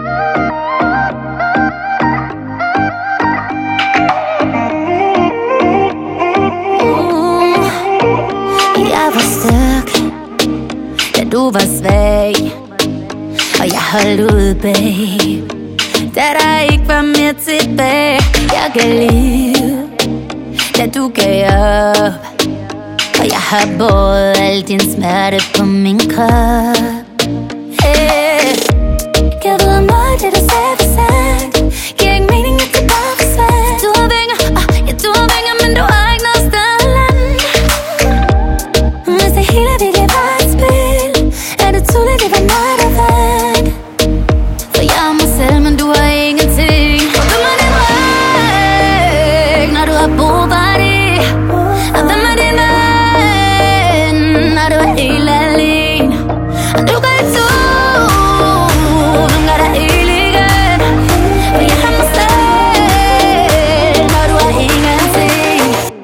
Jeg var stærk, da du var svag, og jeg holdt ud, babe, da der ikke var mere tilbage. Jeg gav liv, da du gav op, og jeg har båret al din smerte på min krop. Hey. Kan du mig, det du sagde for sandt? Giver ikke mening, at det bare forsvandt. Du har vinger, ja, du har vinger, men du har ikke noget sted at lande. Hvis det hele virkelig var et spil, er det tydeligt, det var mig, der vandt. For jeg er mig selv, men du har ingenting. Og hvem er din ryg, når du har brug for det? Og hvem er din ven, når du er helt alene? Og du kan ikke tro, hvem gør dig helt igen? For jeg har mig selv, når du har ingenting.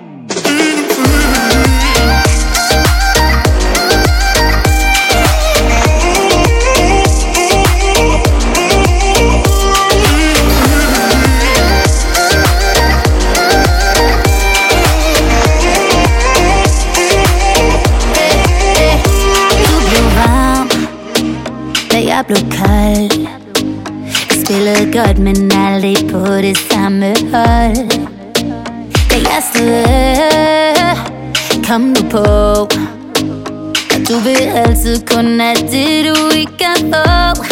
Jeg blev kold. Jeg spillede godt, men aldrig på det samme hold. Da jeg stod, kom nu på, og du vil altid kun have det, du ikke kan få.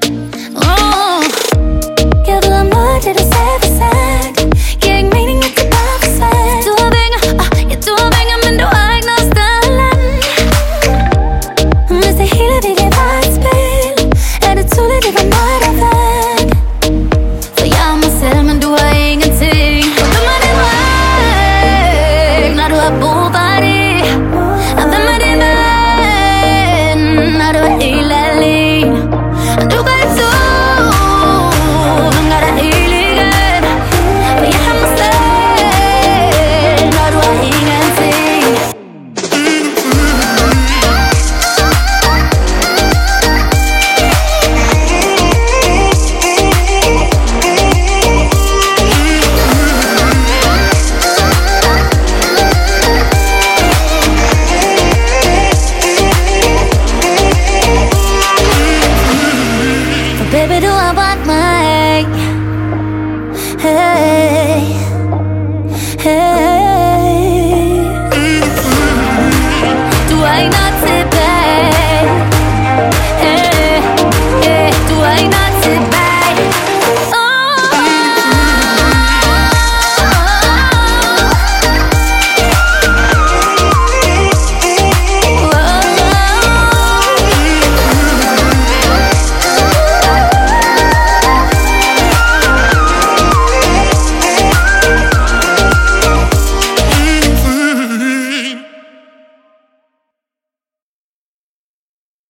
Jeg ved om noget, det du sagde for sandt. Giver ikke mening, at det bare forsvandt. Du har vinger, ja, du har vinger, men du har ikke noget sted at lande. Hvis det hele virkelig var et spil, er det tydeligt, det var mig, der vandt. For jeg er mig selv, men du har ingenting. Og hvem er din ryg, når du har brug for det? Og hvem er din ven, når du er helt alene? Og du kan ikke tro, hvem gør dig helt igen? For jeg har mig selv, når du har ingenting. Baby, du har bragt mig